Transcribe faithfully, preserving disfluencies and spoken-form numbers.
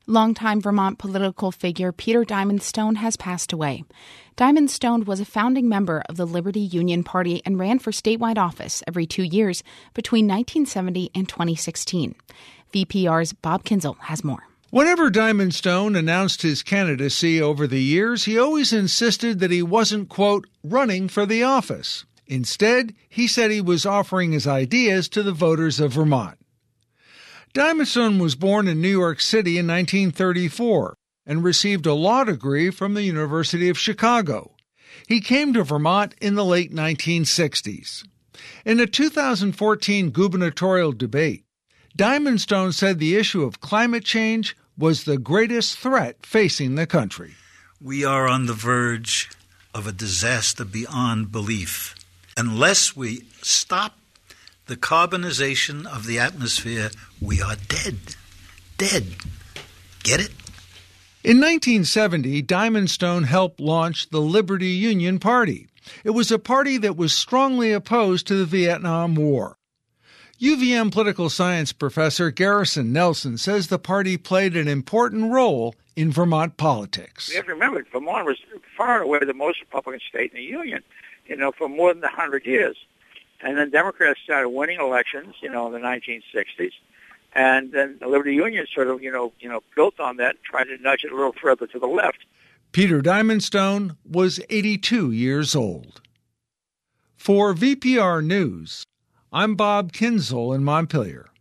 Longtime Vermont political figure Peter Diamond Stone has passed away. Diamond Stone was a founding member of the Liberty Union Party and ran for statewide office every two years between nineteen seventy and twenty sixteen. V P R's Bob Kinzel has more. Whenever Diamond Stone announced his candidacy over the years, he always insisted that he wasn't, quote, running for the office. Instead, he said he was offering his ideas to the voters of Vermont. Diamond Stone was born in New York City in nineteen thirty-four and received a law degree from the University of Chicago. He came to Vermont in the late nineteen sixties. In a two thousand fourteen gubernatorial debate, Diamond Stone said the issue of climate change was the greatest threat facing the country. We are on the verge of a disaster beyond belief. Unless we stop the carbonization of the atmosphere, we are dead. Dead. Get it? In nineteen seventy, Diamond Stone helped launch the Liberty Union Party. It was a party that was strongly opposed to the Vietnam War. U V M political science professor Garrison Nelson says the party played an important role in Vermont politics. You have to remember, Vermont was far and away the most Republican state in the Union, you know, for more than one hundred years. And then Democrats started winning elections, you know, in the nineteen sixties. And then the Liberty Union sort of, you know, you know, built on that, tried to nudge it a little further to the left. Peter Diamond Stone was eighty-two years old. For V P R News, I'm Bob Kinzel in Montpelier.